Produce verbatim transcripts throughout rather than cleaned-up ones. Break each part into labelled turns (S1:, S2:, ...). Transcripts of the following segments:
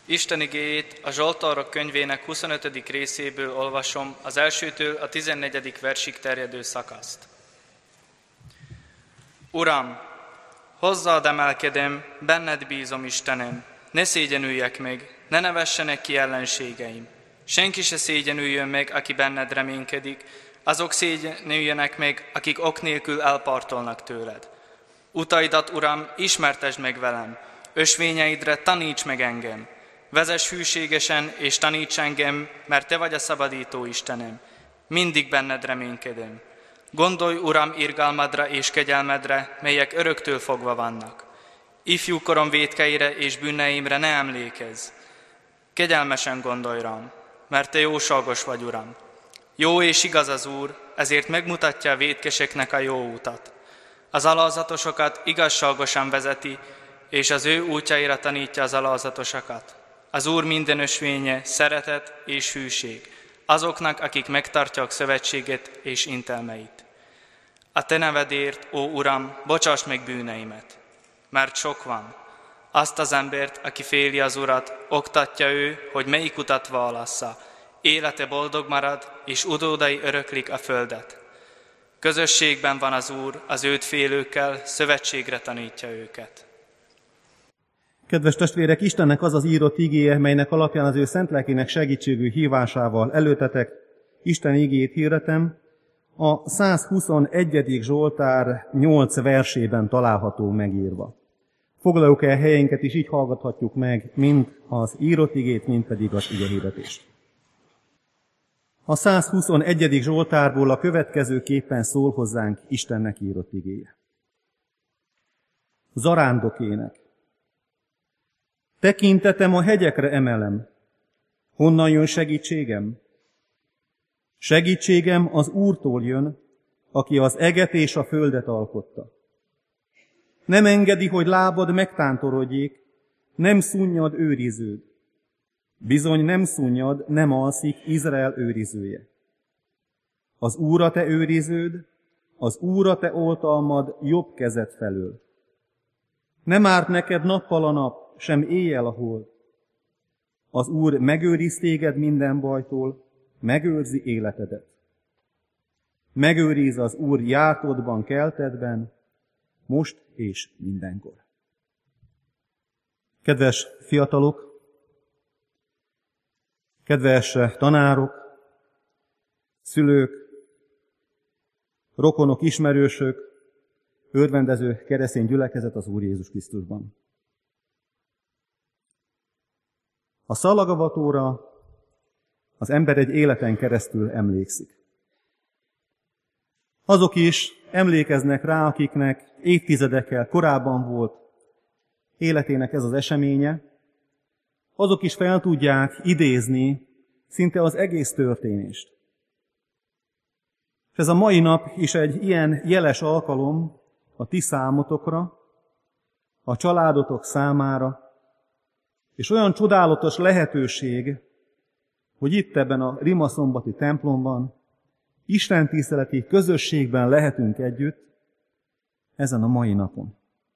S1: Isten igéjét a Zsoltárok könyvének huszonötödik részéből olvasom, az elsőtől a tizennegyedik versig terjedő szakaszt. Uram, hozzád emelkedem, benned bízom, Istenem, ne szégyenüljek meg, ne nevessenek ki ellenségeim. Senki se szégyenüljön meg, aki benned reménykedik, azok szégyenüljenek meg, akik ok nélkül elpartolnak tőled. Utaidat, Uram, ismertesd meg velem, ösvényeidre taníts meg engem. Vezess hűségesen és taníts engem, mert Te vagy a szabadító Istenem. Mindig benned reménykedem. Gondolj, Uram, irgalmadra és kegyelmedre, melyek öröktől fogva vannak. Ifjú korom vétkeire és bűneimre ne emlékezz. Kegyelmesen gondolj rám, mert Te jóságos vagy, Uram. Jó és igaz az Úr, ezért megmutatja a vétkeseknek a jó utat. Az alázatosokat igazságosan vezeti, és az ő útjaira tanítja az alázatosokat. Az Úr minden ösvénye szeretet és hűség, azoknak, akik megtartják szövetséget és intelmeit. A Te nevedért, ó Uram, bocsáss meg bűneimet, mert sok van. Azt az embert, aki féli az Urat, oktatja ő, hogy melyik utat válassza. Élete boldog marad, és utódai öröklik a földet. Közösségben van az Úr, az őt félőkkel, szövetségre tanítja őket.
S2: Kedves testvérek, Istennek az az írott igéje, melynek alapján az ő szent lelkének segítségű hívásával előtetek Isten igéjét hirdetem, a százhuszonegyedik Zsoltár nyolc versében található megírva. Foglaljuk el helyeinket, és így hallgathatjuk meg mind az írott igét, mind pedig az igehirdetést. A százhuszonegyedik Zsoltárból a következőképpen szól hozzánk Istennek írott igéje. Zarándokének. Tekintetem a hegyekre emelem. Honnan jön segítségem? Segítségem az Úrtól jön, aki az eget és a földet alkotta. Nem engedi, hogy lábad megtántorodjék, nem szunnyad őriződ. Bizony nem szunnyad, nem alszik Izrael őrizője. Az Úr a te őriződ, az Úr a te oltalmad jobb kezed felől. Nem árt neked nappal a nap, sem éjjel a hold. Az Úr megőriz téged minden bajtól, megőrzi életedet. Megőriz az Úr jártodban, keltedben, most és mindenkor. Kedves fiatalok, kedves tanárok, szülők, rokonok, ismerősök, örvendező keresztény gyülekezet az Úr Jézus Krisztusban. A szalagavatóra az ember egy életen keresztül emlékszik. Azok is emlékeznek rá, akiknek évtizedekkel korábban volt életének ez az eseménye, azok is fel tudják idézni szinte az egész történést. És ez a mai nap is egy ilyen jeles alkalom a ti számotokra, a családotok számára, és olyan csodálatos lehetőség, hogy itt ebben a rimaszombati templomban, istentiszteleti közösségben lehetünk együtt ezen a mai napon.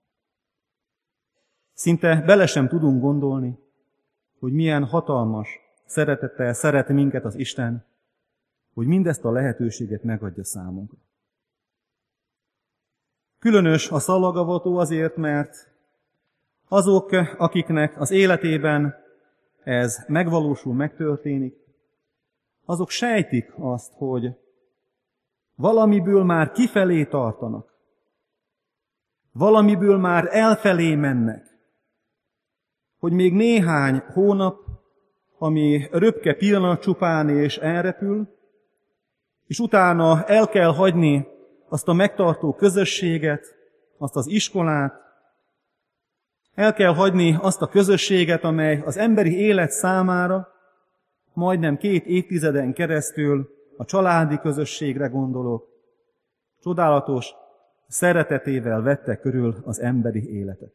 S2: Szinte bele sem tudunk gondolni, hogy milyen hatalmas szeretettel szeret minket az Isten, hogy mindezt a lehetőséget megadja számunkra. Különös a szalagavató azért, mert azok, akiknek az életében ez megvalósul, megtörténik, azok sejtik azt, hogy valamiből már kifelé tartanak, valamiből már elfelé mennek, hogy még néhány hónap, ami röpke pillanat csupán és elrepül, és utána el kell hagyni azt a megtartó közösséget, azt az iskolát, el kell hagyni azt a közösséget, amely az emberi élet számára majdnem két évtizeden keresztül a családi közösségre gondolok, csodálatos szeretetével vette körül az emberi életet.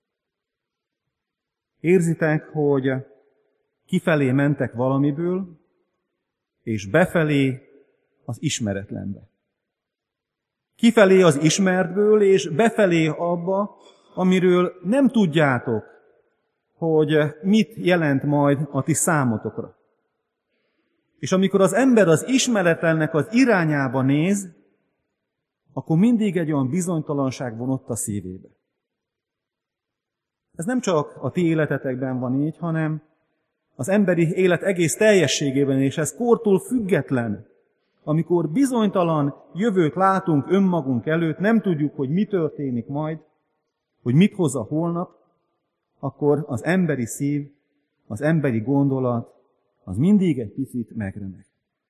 S2: Érzitek, hogy kifelé mentek valamiből, és befelé az ismeretlenbe. Kifelé az ismertből, és befelé abba, amiről nem tudjátok, hogy mit jelent majd a ti számotokra. És amikor az ember az ismeretlennek az irányába néz, akkor mindig egy olyan bizonytalanság von ott a szívébe. Ez nem csak a ti életetekben van így, hanem az emberi élet egész teljességében, és ez kortól független. Amikor bizonytalan jövőt látunk önmagunk előtt, nem tudjuk, hogy mi történik majd, hogy mit hoz a holnap, akkor az emberi szív, az emberi gondolat, az mindig egy picit megremeg.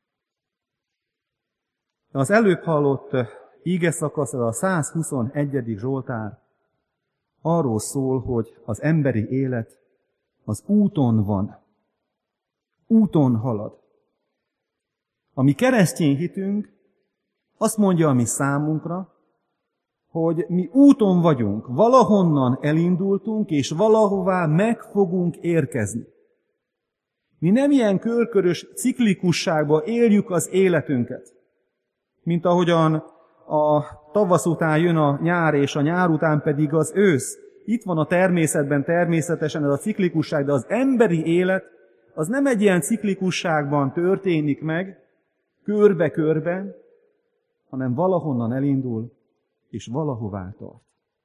S2: De az előbb hallott íge szakasz, a százhuszonegyedik Zsoltár arról szól, hogy az emberi élet az úton van, úton halad. A mi keresztény hitünk azt mondja a mi számunkra, hogy mi úton vagyunk, valahonnan elindultunk, és valahová meg fogunk érkezni. Mi nem ilyen körkörös ciklikusságban éljük az életünket, mint ahogyan a tavasz után jön a nyár, és a nyár után pedig az ősz. Itt van a természetben természetesen ez a ciklikusság, de az emberi élet az nem egy ilyen ciklikusságban történik meg, körbe-körbe, hanem valahonnan elindul, és valahová tart.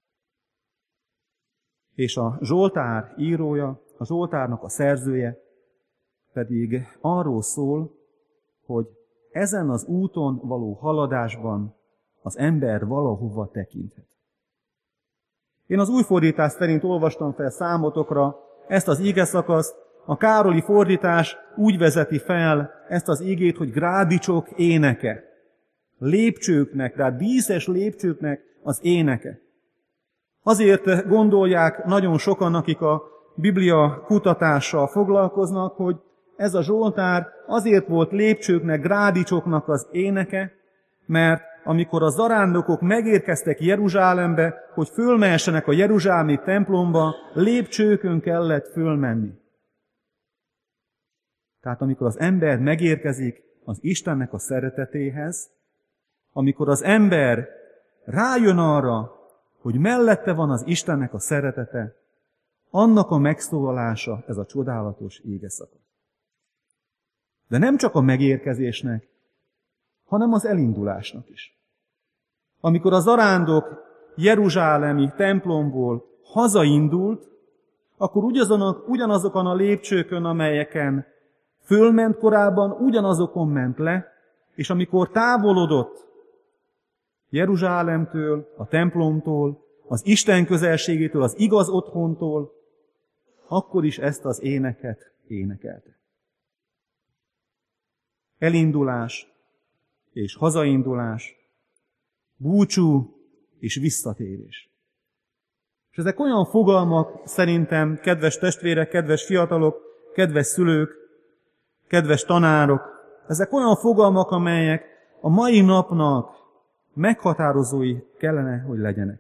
S2: És a Zsoltár írója, a Zsoltárnak a szerzője pedig arról szól, hogy ezen az úton való haladásban az ember valahova tekinthet. Én az új fordítás szerint olvastam fel számotokra ezt az ígeszakaszt. A Károli fordítás úgy vezeti fel ezt az ígét, hogy grádicsok éneke. Lépcsőknek, tehát díszes lépcsőknek az éneke. Azért gondolják nagyon sokan, akik a Biblia kutatással foglalkoznak, hogy ez a Zsoltár azért volt lépcsőknek, grádicsoknak az éneke, mert amikor a zarándokok megérkeztek Jeruzsálembe, hogy fölmehessenek a jeruzsálemi templomba, lépcsőkön kellett fölmenni. Tehát amikor az ember megérkezik az Istennek a szeretetéhez, amikor az ember rájön arra, hogy mellette van az Istennek a szeretete, annak a megszólalása ez a csodálatos ígeszakasz. De nem csak a megérkezésnek, hanem az elindulásnak is. Amikor a zarándok jeruzsálemi templomból hazaindult, akkor ugyanazok, ugyanazokon a lépcsőkön, amelyeken fölment korábban, ugyanazokon ment le, és amikor távolodott Jeruzsálemtől, a templomtól, az Isten közelségétől, az igaz otthontól, akkor is ezt az éneket énekelte. Elindulás és hazaindulás, búcsú és visszatérés. És ezek olyan fogalmak szerintem, kedves testvérek, kedves fiatalok, kedves szülők, kedves tanárok, ezek olyan fogalmak, amelyek a mai napnak meghatározói kellene, hogy legyenek.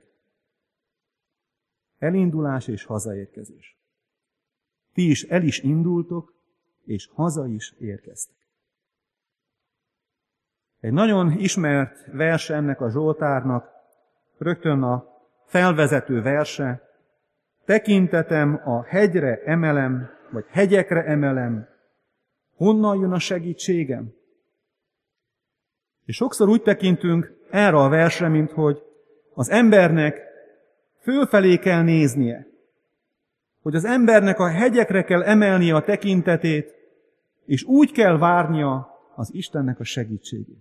S2: Elindulás és hazaérkezés. Ti is el is indultok, és haza is érkeztek. Egy nagyon ismert verse ennek a Zsoltárnak, rögtön a felvezető verse, tekintetem a hegyre emelem, vagy hegyekre emelem, honnan jön a segítségem? És sokszor úgy tekintünk erre a versre, mint hogy az embernek fölfelé kell néznie, hogy az embernek a hegyekre kell emelnie a tekintetét, és úgy kell várnia az Istennek a segítségét.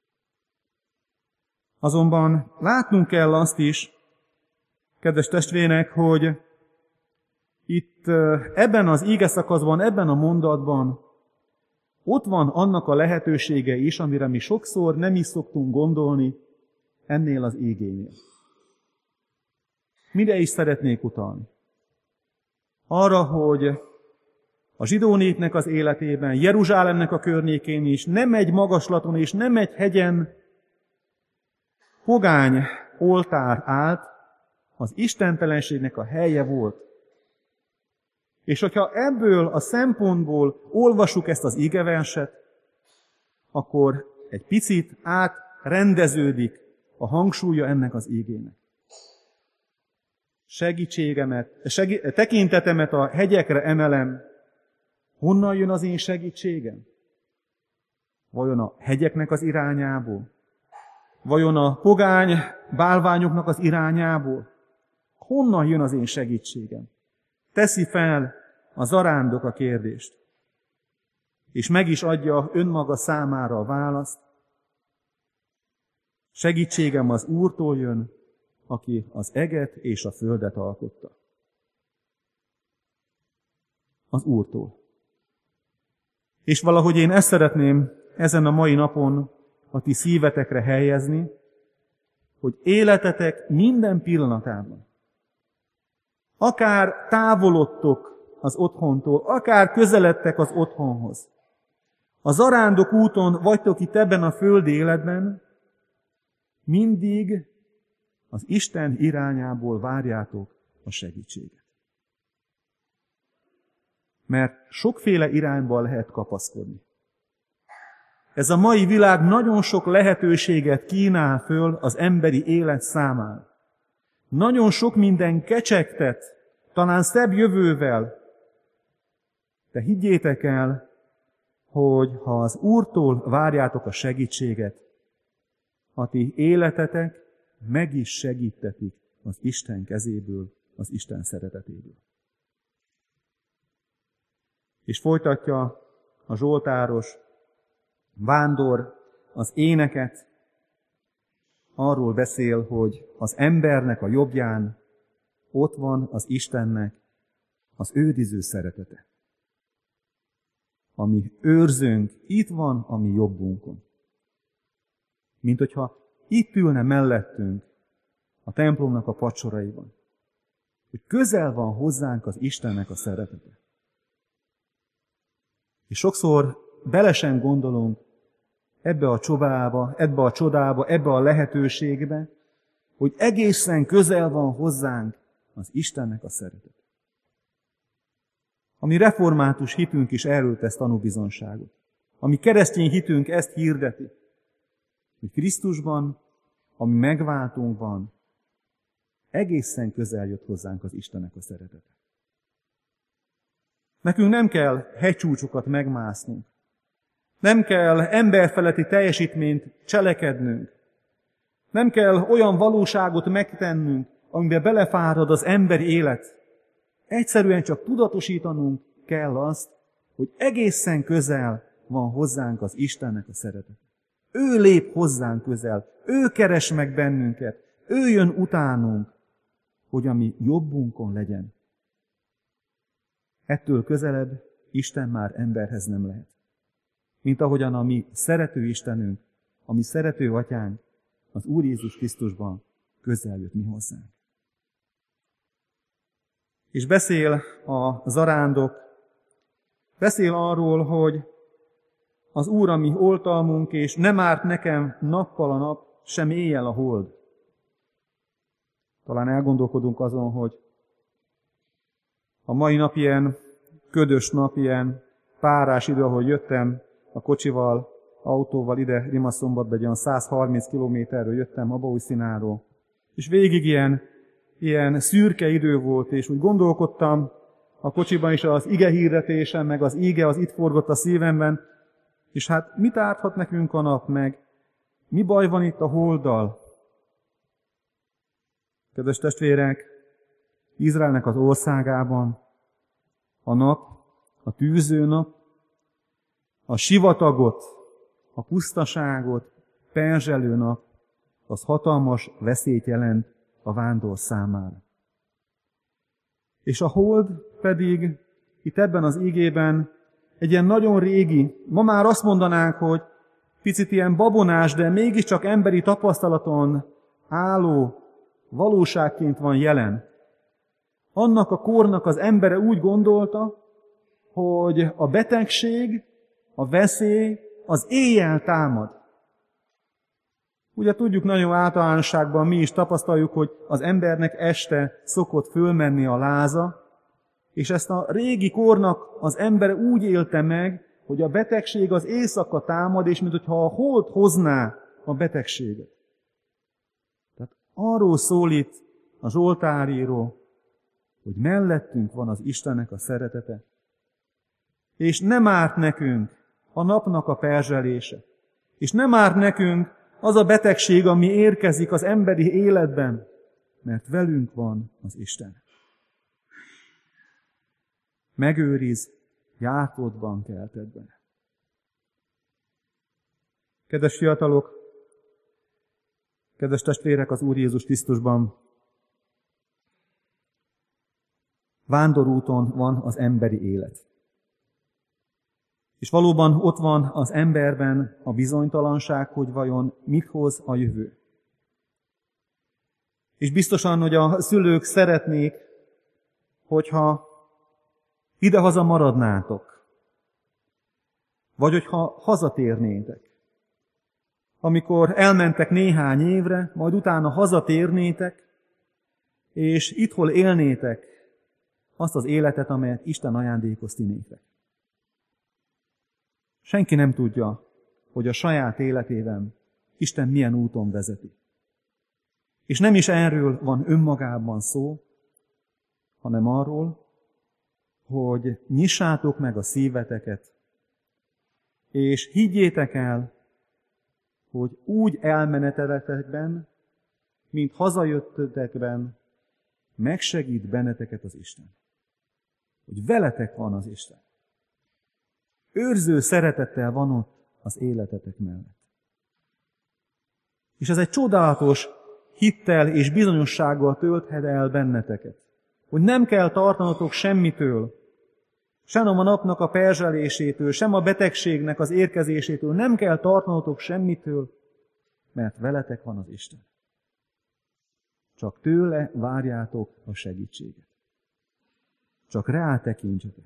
S2: Azonban látnunk kell azt is, kedves testvérek, hogy itt ebben az ígeszakaszban, ebben a mondatban ott van annak a lehetősége is, amire mi sokszor nem is szoktunk gondolni ennél az ígénél. Mire is szeretnék utalni? Arra, hogy a zsidó népnek az életében, Jeruzsálemnek a környékén is, nem egy magaslaton és nem egy hegyen pogány oltár állt, az istentelenségnek a helye volt. És hogyha ebből a szempontból olvassuk ezt az igeverset, akkor egy picit átrendeződik a hangsúlya ennek az ígének. segítségemet, segí- tekintetemet a hegyekre emelem, honnan jön az én segítségem? Vajon a hegyeknek az irányából? Vajon a pogány bálványoknak az irányából? Honnan jön az én segítségem? Teszi fel a zarándok a kérdést, és meg is adja önmaga számára a választ. Segítségem az Úrtól jön, aki az eget és a földet alkotta. Az Úrtól. És valahogy én ezt szeretném ezen a mai napon a ti szívetekre helyezni, hogy életetek minden pillanatában, akár távolodtok az otthontól, akár közeledtek az otthonhoz, a zarándok úton vagytok itt ebben a földi életben, mindig az Isten irányából várjátok a segítséget. Mert sokféle irányból lehet kapaszkodni. Ez a mai világ nagyon sok lehetőséget kínál föl az emberi élet számára. Nagyon sok minden kecsegtet, talán szebb jövővel. De higgyétek el, hogy ha az Úrtól várjátok a segítséget, a ti életetek meg is segítetik az Isten kezéből, az Isten szeretetéből. És folytatja a zsoltáros vándor az éneket, arról beszél, hogy az embernek a jobbján ott van az Istennek az őriző szeretete. Ami őrzőnk itt van a mi jobbunkon. Mint hogyha itt ülne mellettünk a templomnak a pacsoraiban. Hogy közel van hozzánk az Istennek a szeretete. És sokszor bele sem gondolunk ebbe a csobába, ebbe a csodába, ebbe a lehetőségbe, hogy egészen közel van hozzánk az Istennek a szeretete. A mi református hitünk is erről tesz tanúbizonyságot. A mi keresztény hitünk ezt hirdeti, hogy Krisztusban, a mi megváltunkban egészen közel jött hozzánk az Istennek a szeretete. Nekünk nem kell hegycsúcsokat megmásznunk. Nem kell emberfeletti teljesítményt cselekednünk. Nem kell olyan valóságot megtennünk, amiben belefárad az emberi élet. Egyszerűen csak tudatosítanunk kell azt, hogy egészen közel van hozzánk az Istennek a szeretete. Ő lép hozzánk közel, ő keres meg bennünket, ő jön utánunk, hogy a mi jobbunkon legyen. Ettől közelebb Isten már emberhez nem lehet. Mint ahogyan a mi szerető Istenünk, a mi szerető Atyánk, az Úr Jézus Krisztusban közel jött mi hozzánk. És beszél a zarándok, beszél arról, hogy az Úr a mi oltalmunk, és nem árt nekem nappal a nap, sem éjjel a hold. Talán elgondolkodunk azon, hogy a mai nap ilyen ködös nap, ilyen párás idő, ahogy jöttem a kocsival, autóval ide Rimaszombatba, egy olyan száz harminc kilométerről jöttem Abaújszináról, és végig ilyen, ilyen szürke idő volt, és úgy gondolkodtam a kocsiban is az ige hirdetésem, meg az ige az itt forgott a szívemben, és hát mit árthat nekünk a nap, meg mi baj van itt a holddal? Kedves testvérek, Izraelnek az országában a nap, a tűző nap, a sivatagot, a pusztaságot perzselő nap, az hatalmas veszélyt jelent a vándor számára. És a hold pedig itt ebben az igében egy ilyen nagyon régi, ma már azt mondanánk, hogy picit ilyen babonás, de mégiscsak emberi tapasztalaton álló valóságként van jelen. Annak a kornak az embere úgy gondolta, hogy a betegség, a veszély az éjjel támad. Ugye tudjuk, nagyon általánosságban mi is tapasztaljuk, hogy az embernek este szokott fölmenni a láza, és ezt a régi kornak az embere úgy élte meg, hogy a betegség az éjszaka támad, és mintha a hold hozná a betegséget. Tehát arról szólít a zsoltáríró, hogy mellettünk van az Istennek a szeretete, és nem árt nekünk a napnak a perzselése, és nem árt nekünk az a betegség, ami érkezik az emberi életben, mert velünk van az Isten. Megőriz, jártódban keltedben. Kedves fiatalok, kedves testvérek az Úr Jézus Krisztusban, vándorúton van az emberi élet. És valóban ott van az emberben a bizonytalanság, hogy vajon mit hoz a jövő. És biztosan, hogy a szülők szeretnék, hogyha idehaza maradnátok, vagy hogyha hazatérnétek. Amikor elmentek néhány évre, majd utána hazatérnétek, és itthon élnétek azt az életet, amelyet Isten ajándékoz ti néktek. Senki nem tudja, hogy a saját életében Isten milyen úton vezeti. És nem is erről van önmagában szó, hanem arról, hogy nyissátok meg a szíveteket, és higgyétek el, hogy úgy elmeneteletekben, mint hazajöttetekben, megsegít benneteket az Isten. Hogy veletek van az Isten. Őrző szeretettel van ott az életetek mellett. És ez egy csodálatos hittel és bizonyossággal tölthet el benneteket. Hogy nem kell tartanatok semmitől, sem a napnak a perzselésétől, sem a betegségnek az érkezésétől, nem kell tartanatok semmitől, mert veletek van az Isten. Csak tőle várjátok a segítséget. Csak rá tekintsetek.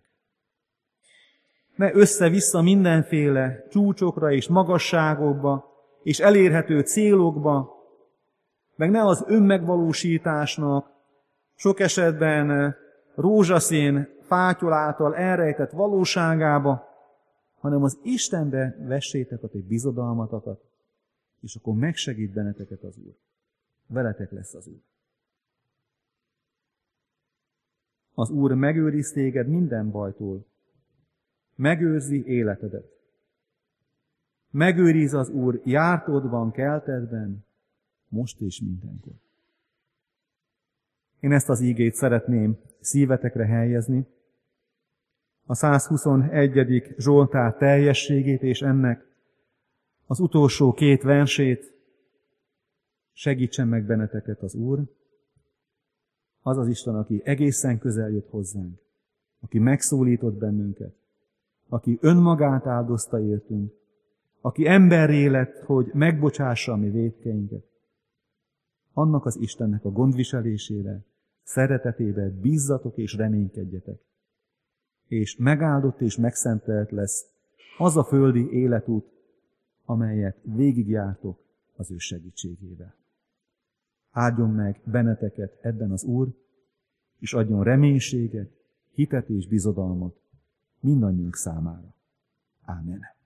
S2: Ne össze-vissza mindenféle csúcsokra és magasságokba, és elérhető célokba, meg ne az önmegvalósításnak, sok esetben rózsaszín fátyol által elrejtett valóságába, hanem az Istenbe vessétek a ti bizodalmatokat, és akkor megsegít benneteket az Úr. Veletek lesz az Úr. Az Úr megőriz téged minden bajtól, megőrzi életedet. Megőriz az Úr jártódban, keltedben, most és mindenkor. Én ezt az ígét szeretném szívetekre helyezni. A százhuszonegyedik Zsoltár teljességét és ennek az utolsó két versét segítsen meg benneteket az Úr. Az az Isten, aki egészen közel jött hozzánk, aki megszólított bennünket, aki önmagát áldozta értünk, aki emberré lett, hogy megbocsássa a mi vétkeinket. Annak az Istennek a gondviselésére, szeretetébe bízzatok és reménykedjetek. És megáldott és megszentelt lesz az a földi életút, amelyet végigjártok az ő segítségével. Áldjon meg benneteket ebben az Úr, és adjon reménységet, hitet és bizodalmat mindannyiunk számára. Ámen.